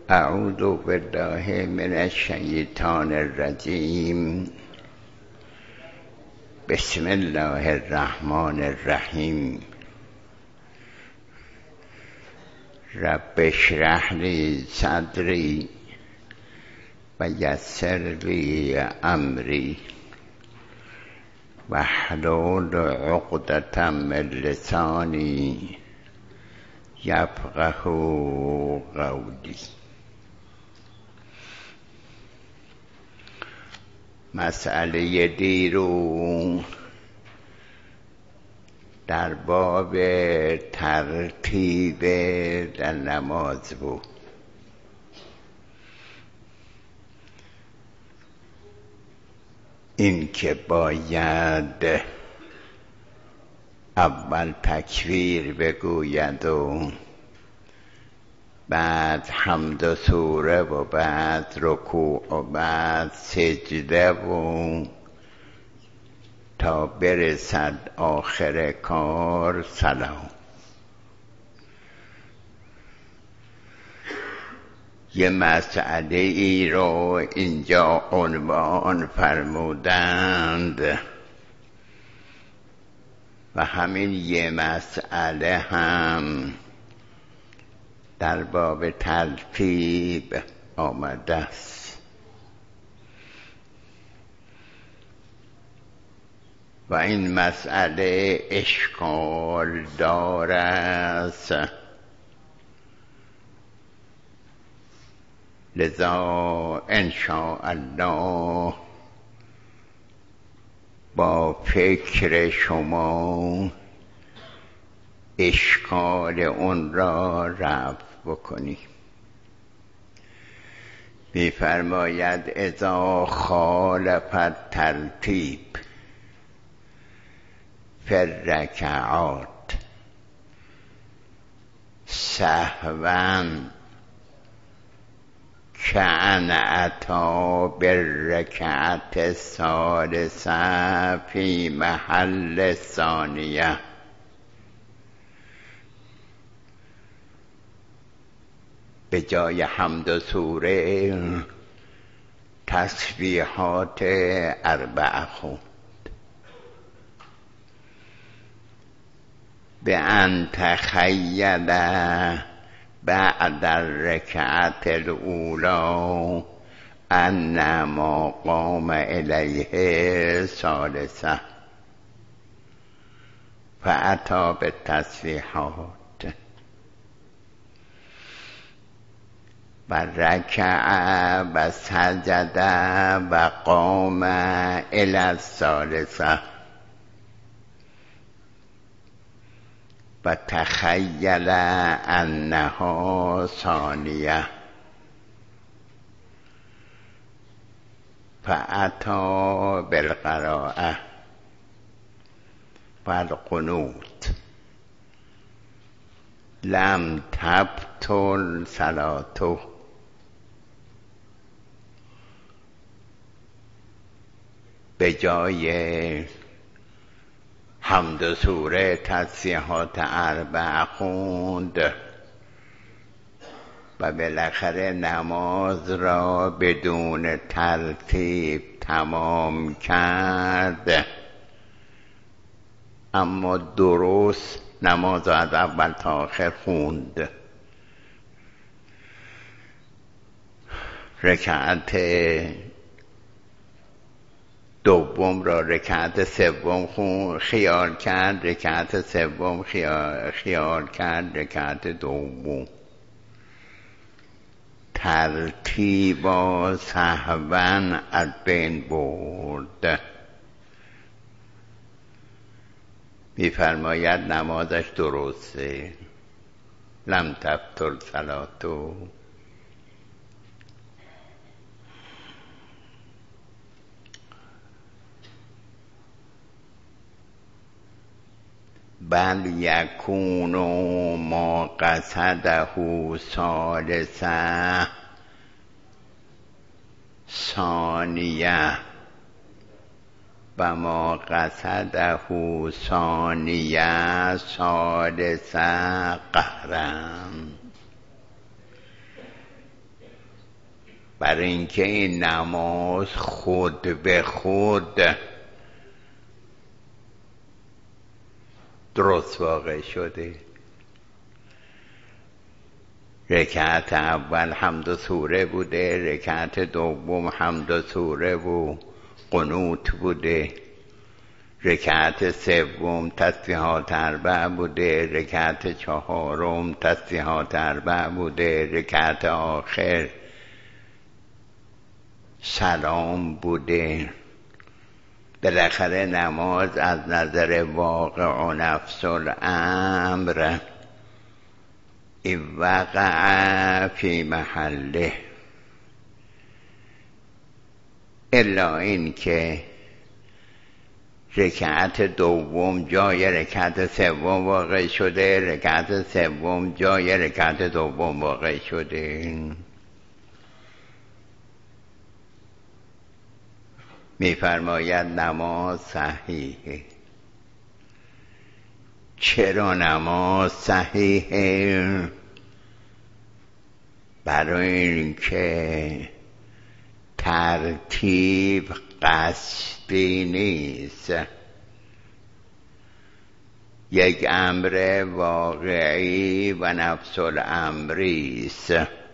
اعوذ بالله من الشیطان الرجیم. بسم الله الرحمن الرحیم. رب اشرح لی صدری و یسر لی امری واحلل عقدة من لسانی یفقهوا قولی. مسئله دیرو در باب ترتیب در نماز بود. این که باید اول تکبیر بگوید و بعد حمد و سوره و بعد رکوع و بعد سجده و تا برسد آخر کار سلام. یه مسئله ای رو اینجا عنوان فرمودند و همین یه مسئله هم در باب ترتیب آمده است و این مسئله اشکال دارد. لذا ان شاء الله با فکر شما اشکال اون را رفع بکنی. می‌فرماید اذا خالف ترتیب فی الرکعات سهوا کأن اتی بالرکعة الثالثة فی محل الثانیة، به جای حمد و سوره تسبیحات 4 خوند. به ان تخیل بعد الرکعة الاولی ان ما قام الیه ثالثه فاتی بالتسبیحات و رکع و سجد و قام الی الثالثه و تخیل انها ثانیه فاتی بالقراءة و القنوت لم تبطل صلاته. به جای حمد و سوره تسبیحات 4 خوند و بالاخره نماز را بدون ترتیب تمام کرد، اما درست نماز از اول تا آخر خوند. رکعت دوم را رکعت سوم خوند، خیال کرد رکعت سوم، خیال کرد رکعت دوم. ترتیبا سهوا از بین برد. می‌فرماید نمازش درسته، لم تبطل صلاته. بل یکون ما قصده ثالثه ثانیه و ما قصده ثانیه ثالثه قهرا. برای اینکه این نماز خود به خود درست واقع شده. رکعت اول حمد و سوره بوده، رکعت دوم حمد و سوره و قنوت بوده، رکعت سوم تسبیحات اربع بوده، رکعت چهارم تسبیحات اربع بوده، رکعت آخر سلام بوده. بالاخره نماز از نظر واقع و نفس الامر وقع فی محله، الا این که رکعت دوم جای رکعت سوم واقع شده، رکعت سوم جای رکعت دوم واقع شده. می‌فرماید نماز صحیحه. چرا نماز صحیحه؟ برای اینکه ترتیب قصدی نیست، یک امر واقعی و نفس الامری است.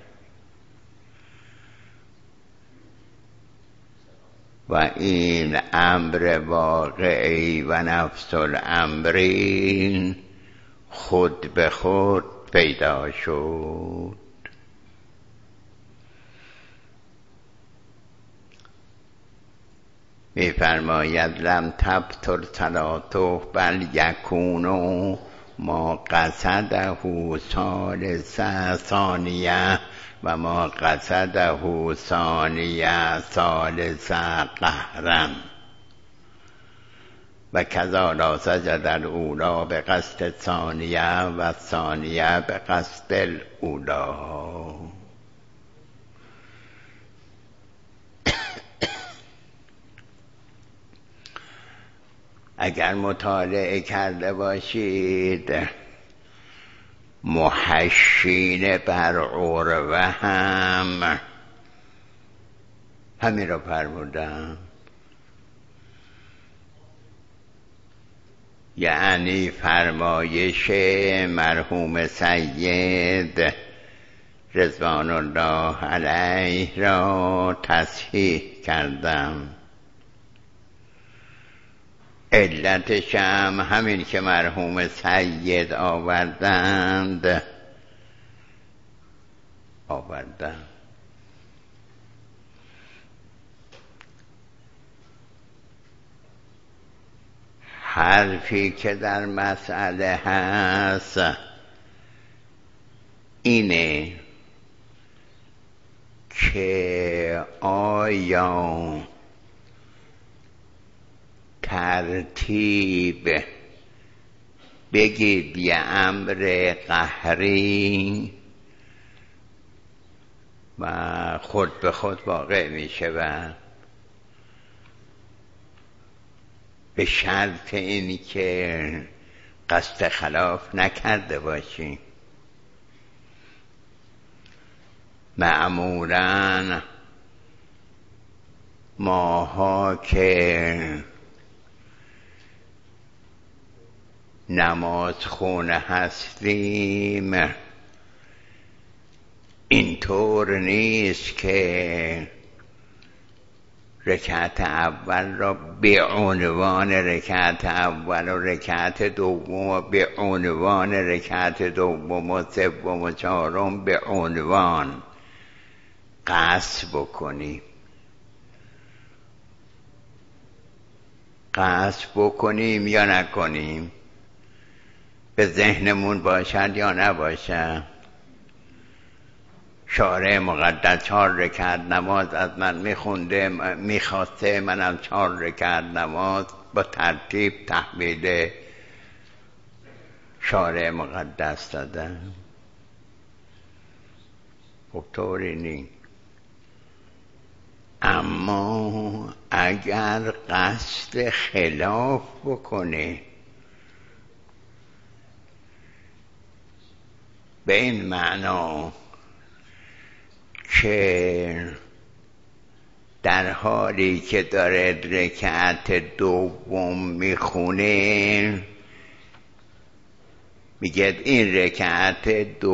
و این امر واقعی و نفس الامری خود به خود پیدا شد. می‌فرماید لم تبطل صلاته بل یکون ما قصده ثالثه ثانیه و ما قصده ثانیه ثالثه قهرا و کذا لا سجد الاولی به قصد الثانیه و الثانیه به قصد الاولی. اگر مطالعه کرده باشید محشین بر عروه هم همین را فرمودم، یعنی فرمایش مرحوم سید رضوان الله علیه را تصحیح کردم. علتش هم همین که مرحوم سید آوردند. حرفی که در مسئله هست اینه که آیا ترتیب بگید یه امر قهری و خود به خود واقع می شود، به شرط اینی که قصد خلاف نکرده باشی. معمولاً ماها که نماز خونه هستیم اینطور نیست که رکعت اول را به عنوان رکعت اول و رکعت دوم به عنوان رکعت دوم و سوم و چهارم به عنوان قصد بکنیم. قصد بکنیم یا نکنیم، به ذهنمون باشد یا نباشد. شارع مقدس 4 رکعت نماز از من میخونده، میخواسته منم 4 رکعت نماز با ترتیب تحویل شارع مقدس دادم. خب طوری نیست. اما اگر قصد خلاف بکنه، به این معنا که در حالی که داره رکعت دوم میخونه میگه این رکعت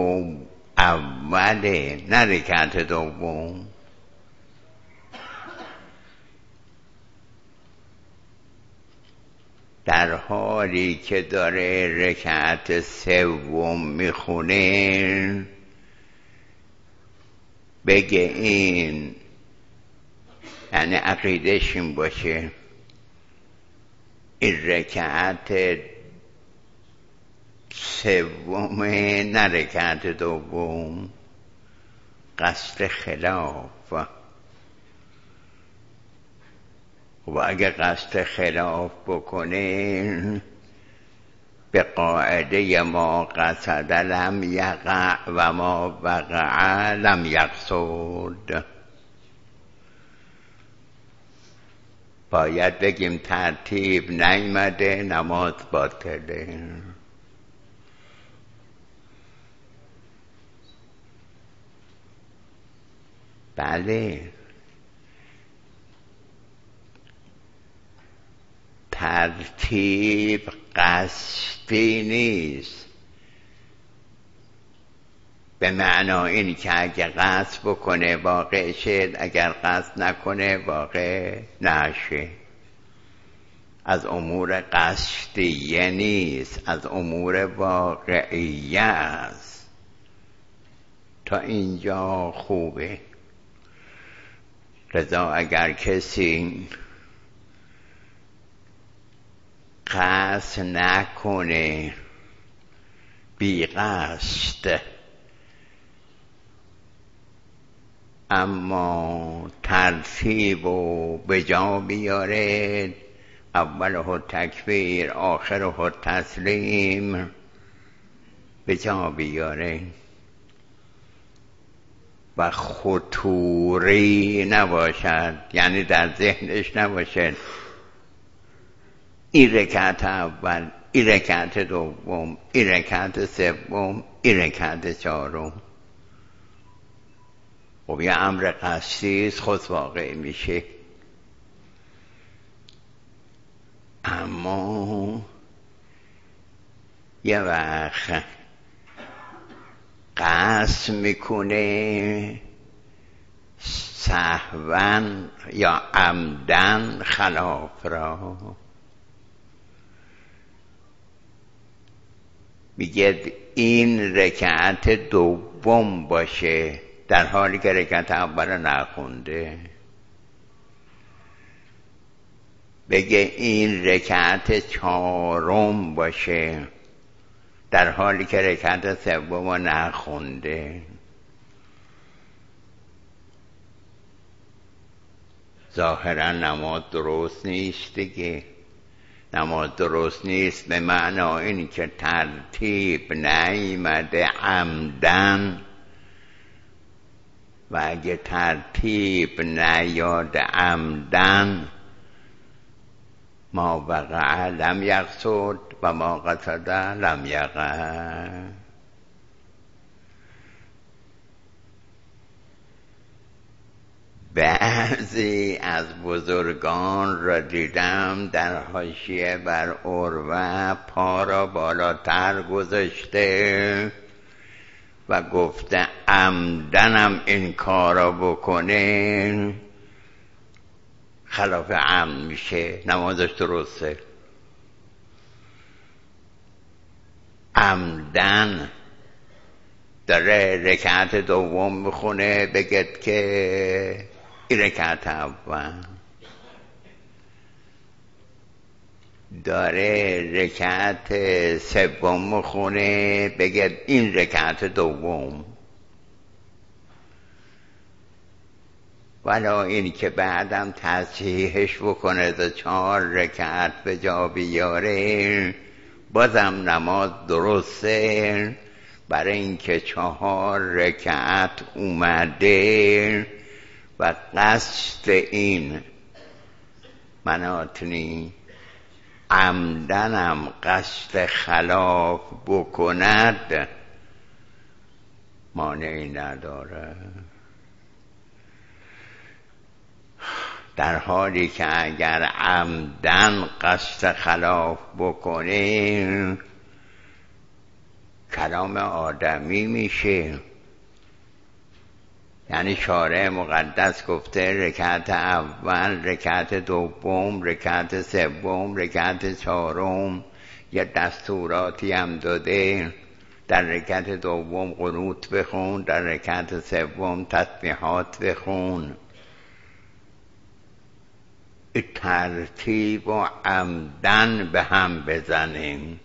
اوله، نه رکعت دوم. در حالی که داره رکعت سوم میخونه بگه این، یعنی عقیدش این باشه این رکعت سومه نه رکعت دوم، قصد خلاف. و اگه قصد خلاف بکنه به قاعده ما قصد لم یقع و ما وقع لم یقصد، باید بگیم ترتیب نیامده نماز باطله. بله، ترتیب قصدی نیست، به معنای این که اگر قصد بکنه واقع شد، اگر قصد نکنه واقع نشه. از امور قصدیه نیست، از امور واقعیه است. تا اینجا خوبه. لذا اگر کسی قصد نکنه، بی قصد، اما ترتیب و به جا بیاره، اوله تکبیر آخره تسلیم به جا بیاره و خطوری نباشد، یعنی در ذهنش نباشد این رکعت اول، این رکعت دوم، این رکعت سوم، این رکعت چهارم. خب یه امر قصدی است، خود واقع میشه. اما یه وقت قصد میکنه سهوا یا عمدن خلاف را، میگه این رکعت دوم باشه در حالی که رکعت اول نخونده، بگه این رکعت چهارم باشه در حالی که رکعت سوم نخونده. ظاهرا نماز درست نیست دیگه. نماز درست نیست به معنای این که ترتیب نیامده عمدن، و اگه ترتیب نیاد عمدن، ما وقع لم یقصد و ما قصد لم یقع. بعضی از بزرگان را دیدم در حاشیه بر عروه پا را بالاتر گذاشته و گفته عمدنم این کارا بکنه خلاف عمد میشه، نمازش درسته. عمدن داره رکعت دوم میخونه بگید که این رکعت اول، داره رکعت سوم میخونه بگید این رکعت دوم، ولی این که بعدم تصحیحش بکنه تا 4 رکعت به جا بیاره بازم نماز درسته، برای اینکه 4 رکعت اومده و قصد این مناطنی عمدنم قصد خلاف بکند مانعی نداره. در حالی که اگر عمدن قصد خلاف بکنه کلام آدمی میشه. یعنی شارع مقدس گفته رکعت اول، رکعت دوم، رکعت سوم، رکعت چهارم، یه دستوراتی هم داده. در رکعت دوم قنوت بخون، در رکعت سوم تسبیحات بخون. ترتیب و عمدن به هم بزنیم.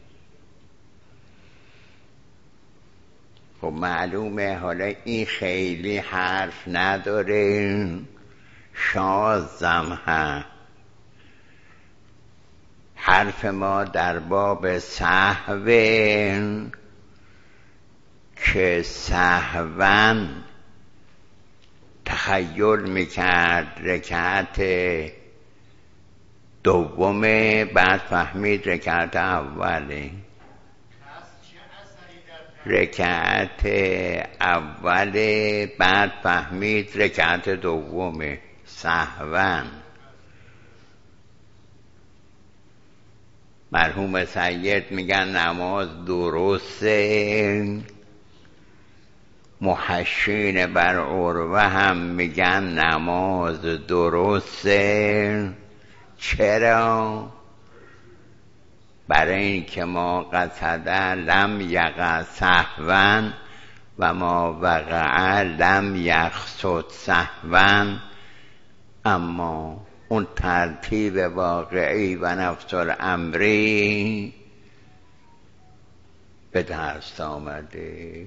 خب معلومه حالا این خیلی حرف نداره، شاذم هست. حرف ما در باب سهو که سهوا تخیل میکرد رکعت دومه، بعد فهمید رکعت اوله. رکعت اوله بعد فهمید رکعت دومه سهوا. مرحوم سید میگن نماز درسته، محشین بر عروه هم میگن نماز درسته. چرا؟ برای اینکه ما قصده لم یقع سهوا و ما وقع لم یقصد سهوا، اما اون ترتیب واقعی و نفس الامری به دست آمده.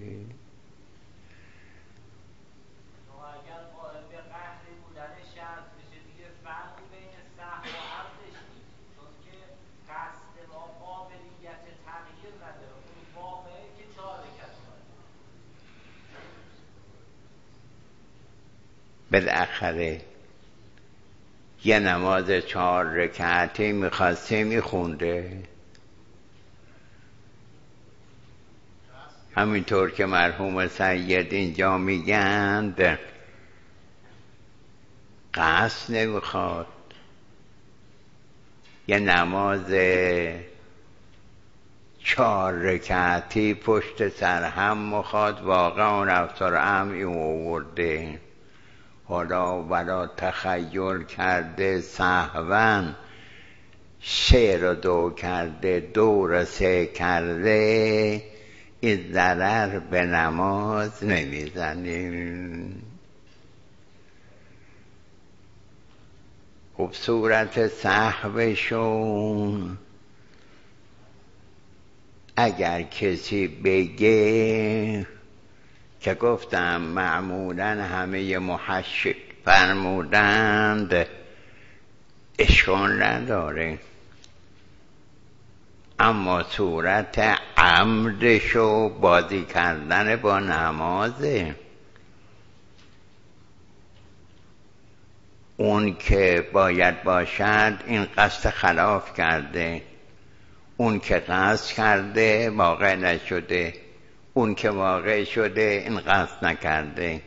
بالاخره یه نماز 4 رکعتی میخواسته میخونده، همینطور که مرحوم سید اینجا میگند قصد نمیخواد. یه نماز 4 رکعتی پشت سر هم میخواد، واقعا نفس الامر آورده. حالا ولا تخیل کرده سهوا، 3 رو 2 کرده، 2 رو 3 کرده، این ضرر به نماز نمیزنیم. خب صورت سهوشون اگر کسی بگه که گفتم معمولا همه محشق فرمودند اشکال نداره، اما صورت عمدشو بازی کردن با نمازه. اون که باید باشد این قصد خلاف کرده، اون که قصد کرده واقع نشده، اون که واقع شده این قصد نکرده.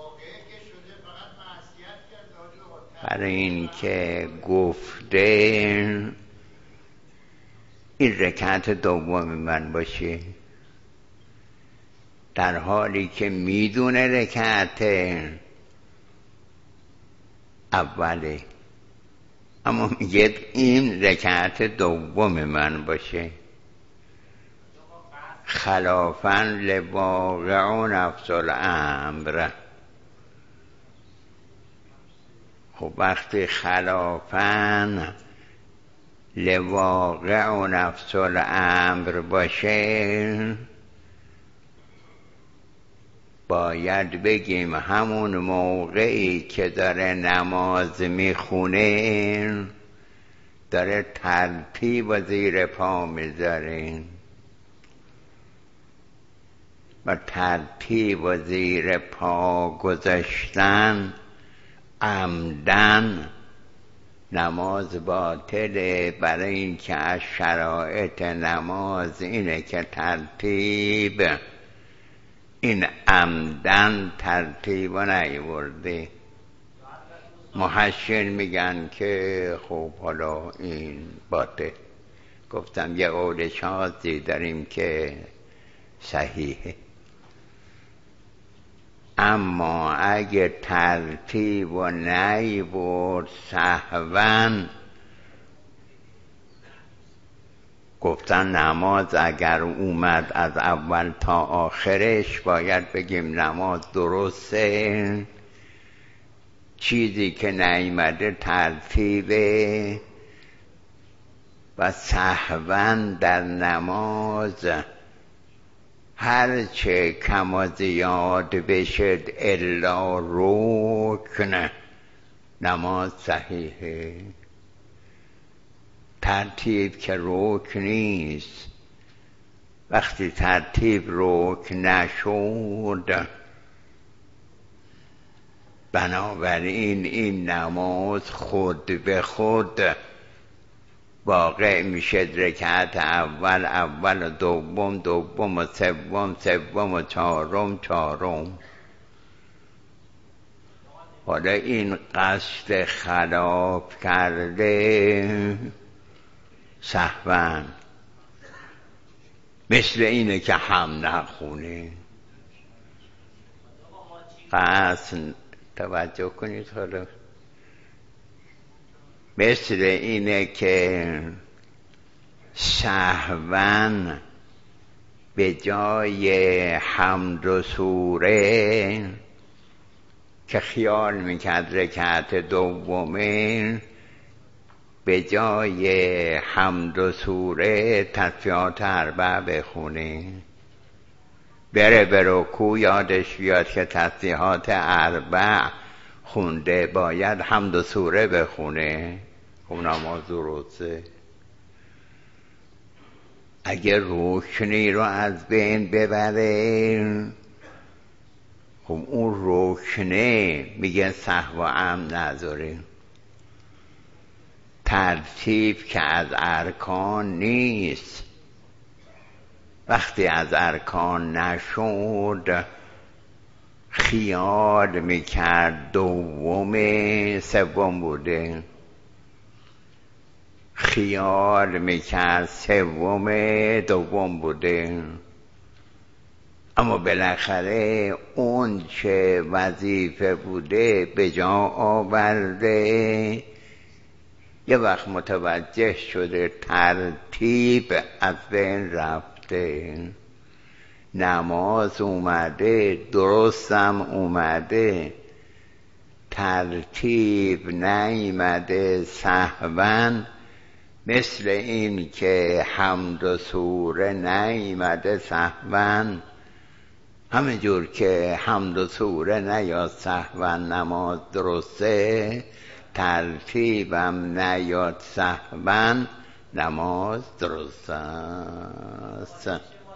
برای این که گفته این رکعت دوم من باشه، در حالی که میدونه رکعت اوله، اما میگه این رکعت دوم من باشه، خلافاً لواقع نفس الامر. خب وقتی خلافاً لواقع نفس الامر باشه باید بگیم همون موقعی که داره نماز میخونه داره ترتیب و زیر پا میذاره، و ترتیب و زیر پا گذاشتن عمدن نماز باطله. برای این که از شرایط نماز اینه که ترتیب این عمدن ترتیب نیورده. محشین میگن که خب حالا این باطل. گفتم یه قول شاذی داریم که صحیحه، اما اگه ترتیب و نیب و سهون گفتن نماز اگر اومد از اول تا آخرش باید بگیم نماز درسته، چیزی که نیامده ترتیبه و سهون در نماز هرچه کم و زیاد بشد الا رکن نماز صحیحه. ترتیب که رکن نیست، وقتی ترتیب رکن نشد بنابراین این نماز خود به خود واقع میشه رکعت اول اول و دوم دوم و سوم سوم و چهارم چهارم. حالا این قصد خلاف کرده سهواً، مثل اینه که هم نخونه. قصد توجه کنید، حالا مثل اینه که سهواً به جای حمد و سوره که خیال میکرد رکعت دومه، به جای حمد و سوره تسبیحات اربع بخونه، بره به رکوع یادش بیاد که تسبیحات اربع خونده باید حمد و سوره بخونه، خب نماز درسته. اگر رکنی رو از بین ببره خب اون رکنه میگه سهو عمد نداره. ترتیب که از ارکان نیست، وقتی از ارکان نشد خیال میکرد دوم سوم بوده، خیال میکرد سوم دوم بوده، اما بالاخره اون چه وظیفه بوده به جا آورده. یه وقت متوجه شده ترتیب از بین رفته، نماز اومده درستم اومده، ترتیب نیامده سهواً، مثل این که حمد و سوره نیامده سهواً. همه جور که حمد و سوره نیاد سهواً نماز درسته، ترتیبم نیاد سهواً نماز درست است.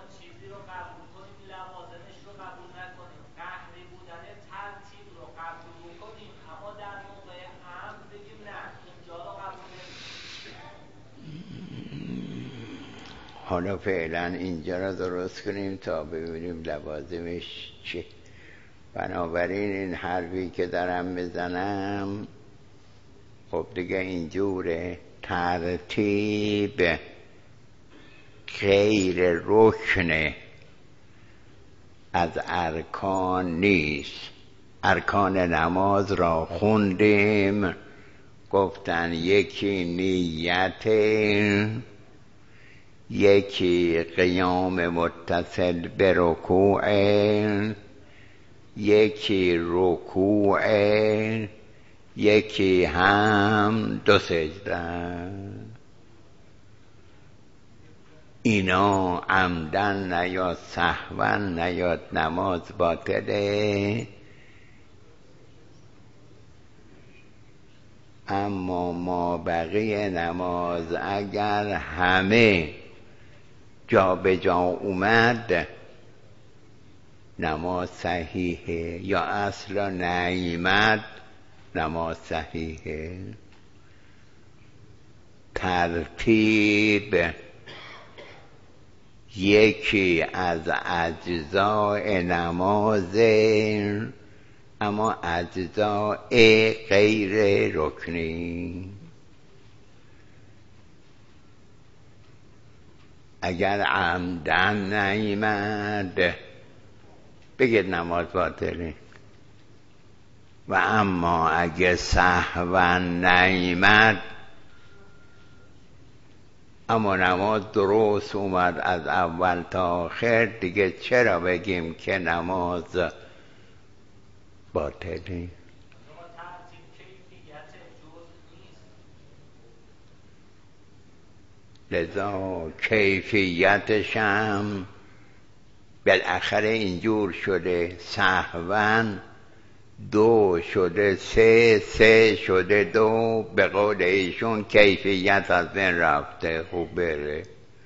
حالا فعلا اینجا را درست کنیم تا ببینیم لوازمش چی. بنابراین این حرفی که دارم میزنم خب دیگه اینجوره، ترتیب غیر رکن از ارکان نیست. ارکان نماز را خوندیم، گفتن یکی نیت، یکی قیام متصل به رکوع، یکی رکوع، یکی هم دو سجده. اینا عمدن نیاد سهواً نیاد نماز باطله. اما ما بقیه نماز اگر همه جا به جا اومد نماز صحیحه، یا اصلا نیامد نماز صحیحه. ترتیب یکی از اجزاء نماز اما اجزاء غیر رکنی. اگر عمدن نیامد بگید نماز باطله، و اما اگه سهوا نیامد اما نماز درست اومد از اول تا آخر، دیگه چرا بگیم که نماز باطله؟ لذا کیفیتش هم بالاخره اینجور شده، سهوا 2 شده 3، 3 شده 2. به قول ایشون کیفیت از بین رفته. خوب بره،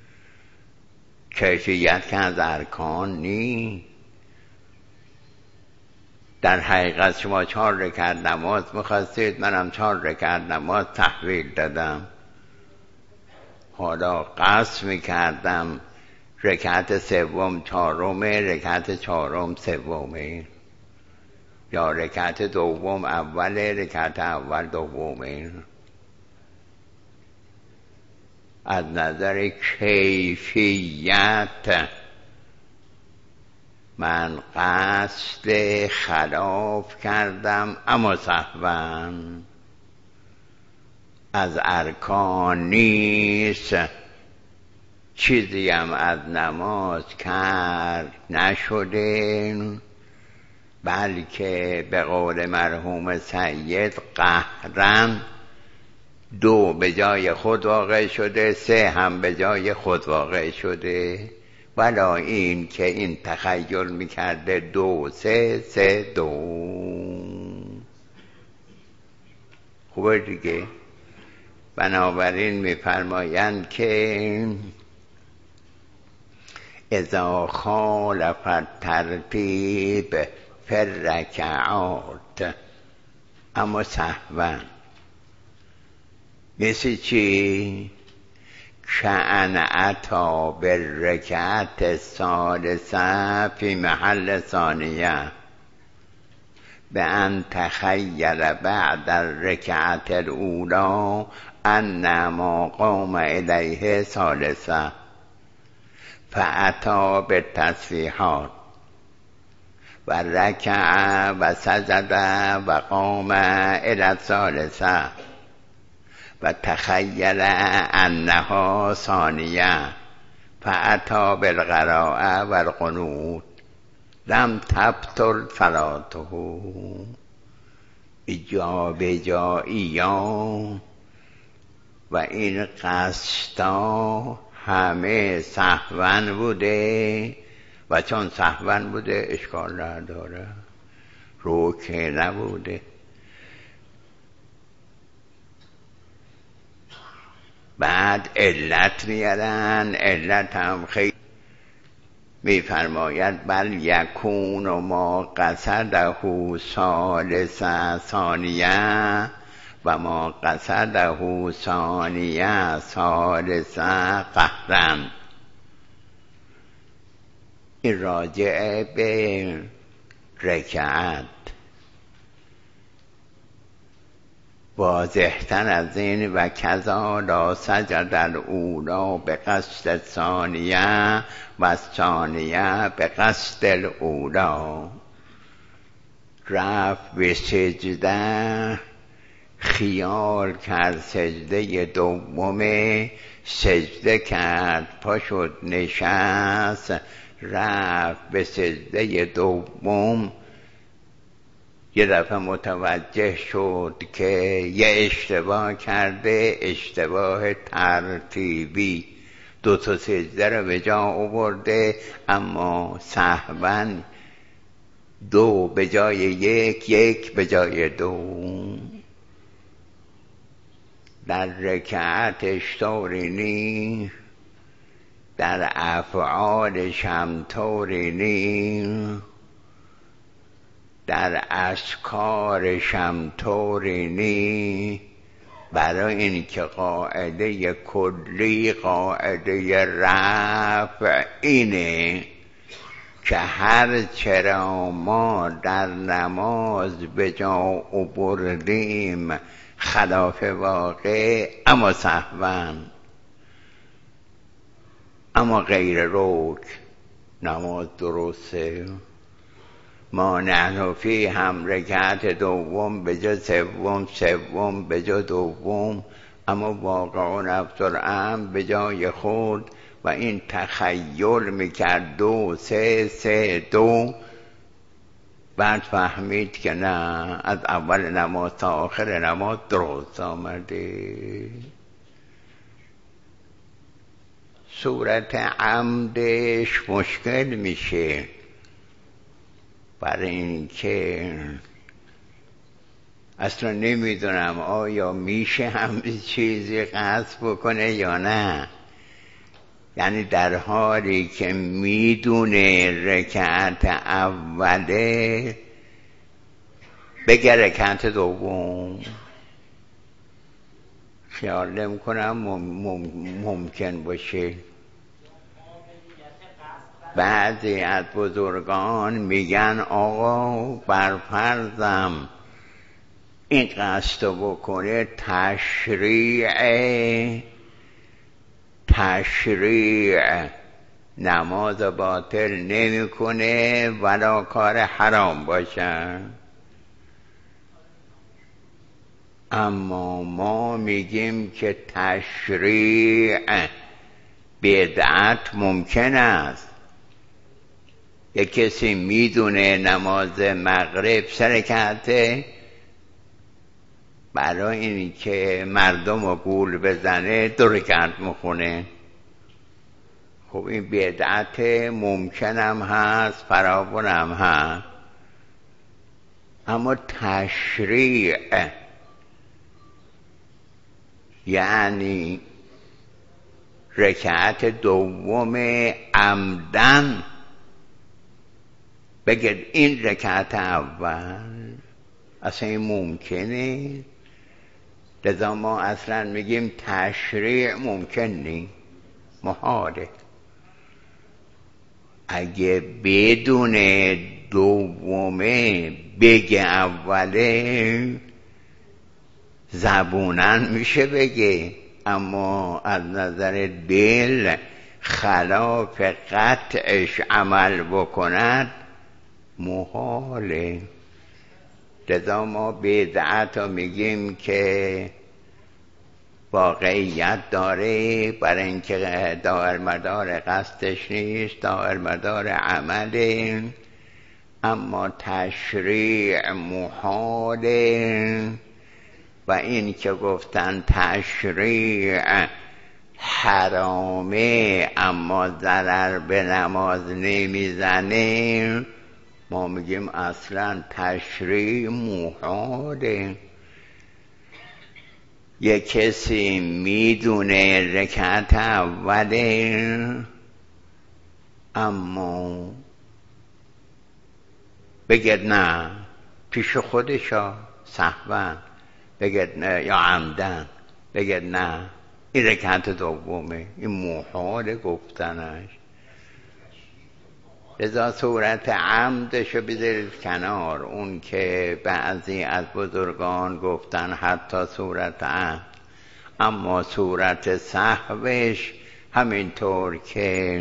کیفیت که از ارکان نی. در حقیقت شما 4 رکعت نماز می‌خواستید، منم 4 رکعت نماز تحویل دادم. حالا قصد می‌کردم رکعت سوم 4، رکعت 4 سومه، یا رکعت دوم اوله، رکعت اول دومه. از نظر کیفیت من قصد خلاف کردم، اما سهوا از ارکان نیست. چیزی هم از نماز کرد نشده، بلکه به قول مرحوم سید قهرن 2 به جای خود واقع شده، 3 هم به جای خود واقع شده. ولا این که این تخیل میکرده 2 3 3 2. خوبه دیگه. بنابراین میفرمایند که اذا خالف الترتیب فی الرکعات، اما سهوا مثل چی؟ کأن اتی بالرکعت الثالثه فی محل ثانیه بأن تخیل بعد الرکعت الاولی ان ما قام الیه ثالثه فاتی بالتسبیحات و رکع و سجد و قام الی الثالثه و تخیل انها ثانیه فاتی بالقراءه و القنوت لم تبطل صلاته. ایجابجائیا و این قصدا همه سهوا بوده، و چون سهوا بوده اشکال نداره، رکن نبوده. بعد علت میارن، علت هم خیلی میفرماید بل یکون ما قصده ثالثه ثانیه و ما قصده ثانیه ثالثه قهرن. این راجع به رکعت. واضح‌تر از این و کذا لا سجد الاولا به قصد الثانیه و الثانیه به قصد الاولا. رفت به سجده، خیال کرد سجده دومه، سجده کرد، پا شد نشست، رفت به سجده دوم، یه دفعه متوجه شد که یه اشتباه کرده، اشتباه ترتیبی. 2 تا سجده رو به جا آورده، اما سهوا 2 به جای 1، 1 به جای 2. در رکعتش طوری نی، در افعالش هم طوری نی، در اذکارش هم طوری نی. برای اینکه قاعده کلی، قاعده رفع اینه که هر چرا ما در نماز به جا بردیم خلاف واقع اما سهوا، اما غیر رکن نماز درسته. ما نحن فی هم رکعت دوم به جا سوم، سوم به جا دوم، اما واقع نفس الامر به جای خود و این تخیل میکرد 2 3 3 2. بعد فهمید که نه، از اول نماز تا آخر نماز درست آمده. صورت عمدش مشکل میشه، برای اینکه اصلا نمیدونم آیا میشه هم چیزی قصد بکنه یا نه. یعنی در حالی که میدونه رکعت اوله بگه رکعت دوم، خیال نمی‌کنم ممکن باشه. بعضی از بزرگان میگن آقا بر فرضم این قصد بکنه تشریع نماز باطل نمیکنه ولا کار حرام باشه. اما ما میگیم که تشریع بدعت ممکن است. یک کسی میدونه نماز مغرب 3 رکعته، برای این که مردم رو گول بزنه 2 رکعت میخونه. خب این بدعت ممکنم هست، فراوانم هست. اما تشریع یعنی رکعت دوم عمدن بگید این رکعت اول، اصلا این ممکنه؟ لذا ما اصلا میگیم تشریع ممکن نیست، محاله. اگه بدون دومه بگه اوله زبونن میشه بگه، اما از نظر دل خلاف قطعش عمل بکند محاله. لذا ما بدعت رو میگیم که واقعیت داره، برای اینکه دائر مدار قصدش نیست، دائر مدار عمله. اما تشریع محاله. و این که گفتن تشریع حرامه اما ضرر به نماز نمیزنه، ما میگیم اصلا تشریع محاله. یک کسی میدونه رکعت اوله اما بگید نه پیش خودشا سهوا، بگید نه یا عمدن، بگید نه این رکعت دومه، این محال گفتنش. لذا صورت عمدشو بذارید کنار، اون که بعضی از بزرگان گفتن حتی صورت عمد. اما صورت سهوش همینطور که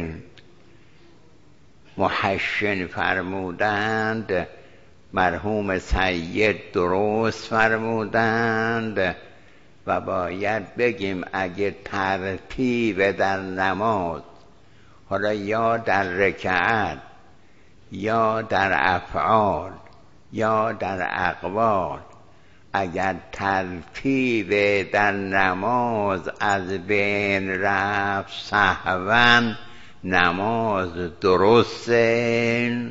محشن فرمودند، مرحوم سید درست فرمودند و باید بگیم اگه ترتیب در نماز، حالا یا در رکعت یا در افعال یا در اقوال، اگر ترتیب در نماز از بین رفت سهوا نماز درسته.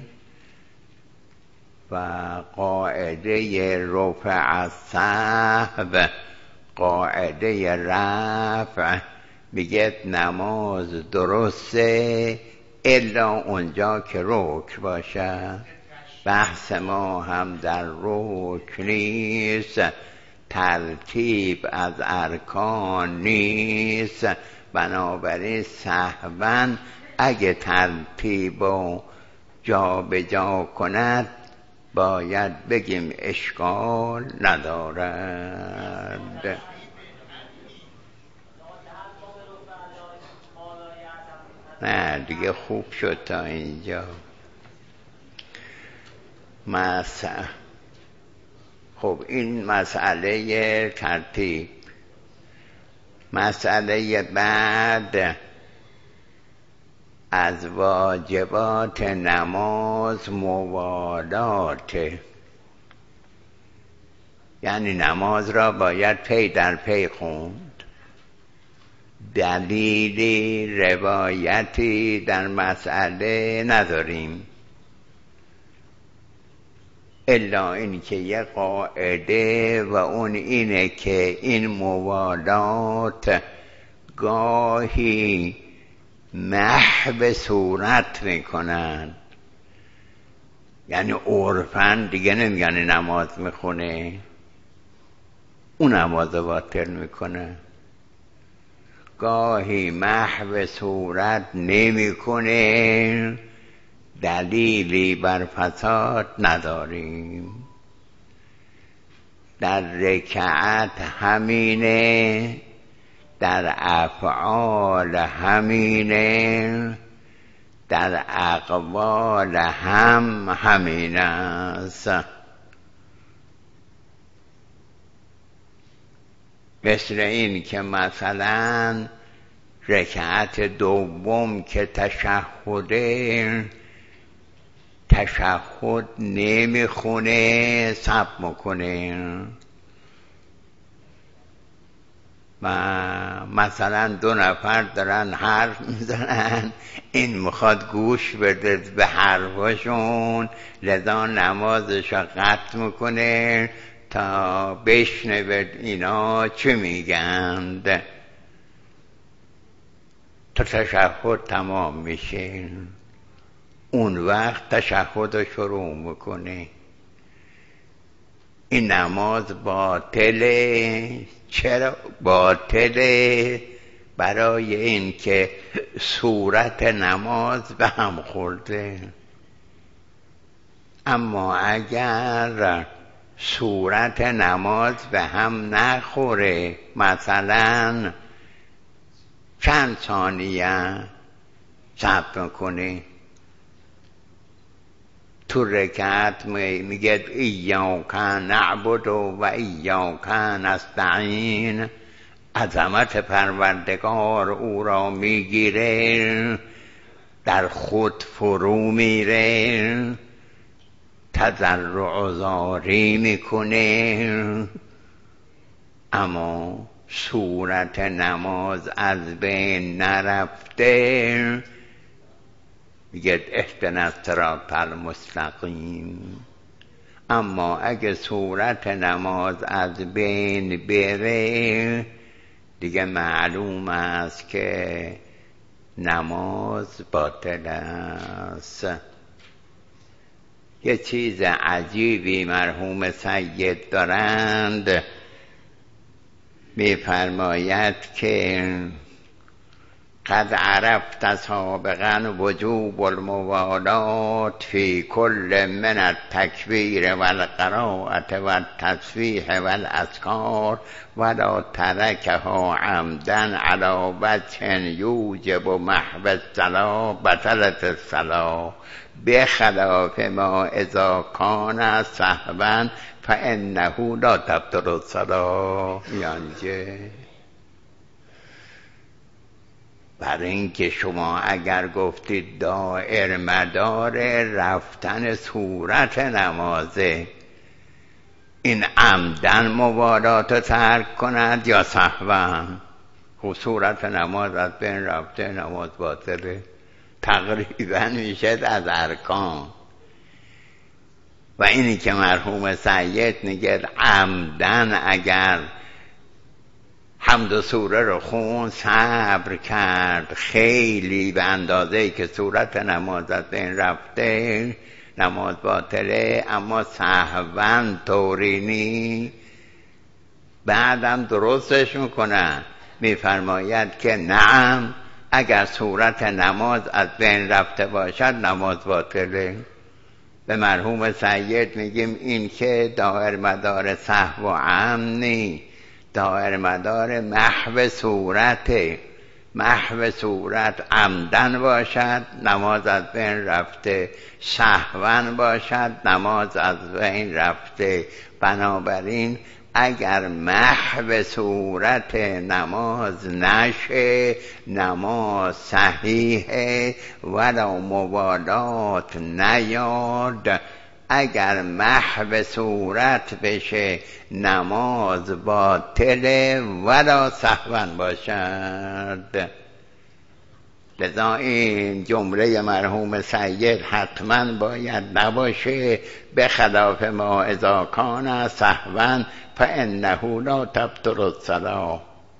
و قاعده رفع السهو، قاعده رفع میگه نماز درسته الا اونجا که رکن باشه. بحث ما هم در رکن نیست، ترتیب از ارکان نیست. بنابراین سهوا اگه ترتیب جا به جا کند باید بگیم اشکال ندارد. نه دیگه خوب شد تا اینجا. خب این مسئله ترتیب. مسئله بعد از واجبات نماز موالات، یعنی نماز را باید پی در پی خوند. دلیلی روایتی در مسئله نداریم الا این که یه قاعده و اون اینه که این موالات گاهی محو صورت میکنن، یعنی عرفاً دیگه نمیگن نماز میخونه، اون نماز باطل میکنه. گاهی محو صورت نمیکنه، دلیلی بر فساد نداریم. در رکعت همینه، در افعال همینه، در اقوال هم همین است. مثل این که مثلا رکعت دوم که تشهده، تشهد نمیخونه، صبر میکنه. و مثلا دو نفر دارن حرف میزنن، این میخواد گوش بده به حرفشون، لذا نمازش رو قطع میکنه تا بشنوه اینا چه میگند تا تشهد تمام میشه. اون وقت تشهد رو شروع میکنه. این نماز باطله. چرا باطله؟ برای این که صورت نماز به هم خورده. اما اگر صورت نماز به هم نخوره، مثلا چند ثانیه صبر کنه، تو رکعت میگه ایاک نعبد و ایاک نستعین، عظمت پروردگار او را میگیره، در خود فرو میره، تضرع و زاری میکنه، اما صورت نماز از بین نرفته، میگه اهدنا الصراط المستقیم. اما اگه صورت نماز از بین بره، دیگه معلوم است که نماز باطل است. یه چیز عجیبی مرحوم سید دارند، میفرماید که قد عرفت سابقا وجوب الموالات في كل من التكبير والقراءة والتسبيح والأذكار ولا تركها عمدا على وجه يوجب محو الصلاة بطلت الصلاة بخلاف ما اذا كان سهوا فإنه لا تبطل الصلاة. یعنی برای اینکه شما اگر گفتید دائر مدار رفتن صورت نمازه، این عمدن موالات ترک کند یا سهوا، خب صورت نماز از بین رفته، نماز باطله، تقریبا میشه از ارکان. و اینی که مرحوم سید میگه عمدن اگر حمد و سوره رو خون، صبر کرد خیلی به اندازه‌ای که صورت نماز از بین رفته، نماز باطله. اما سهوا طوری بعدم درستش میکنن، میفرماید که نعم اگر صورت نماز از بین رفته باشد نماز باطله. به مرحوم سید میگیم این که دایر مدار سهو و عمد، دایر مدار محو صورته. محو صورت عمدن باشد نماز از بین رفته، سهون باشد نماز از بین رفته. بنابراین اگر محو صورت نماز نشه نماز صحیحه ولا موالات نیاد. اگر محو صورت بشه نماز باطله ولا سهون باشد. لذا این جمله مرحوم سید حتما باید نباشه، به خلاف ما اذا کان سهوا فانه لا تبطل الصلاة.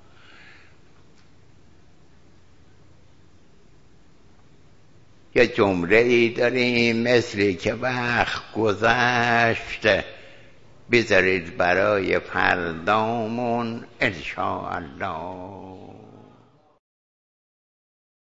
یه جمله ای داریم مثلی که وقت گذشت بذارید برای فردامون انشاءالله.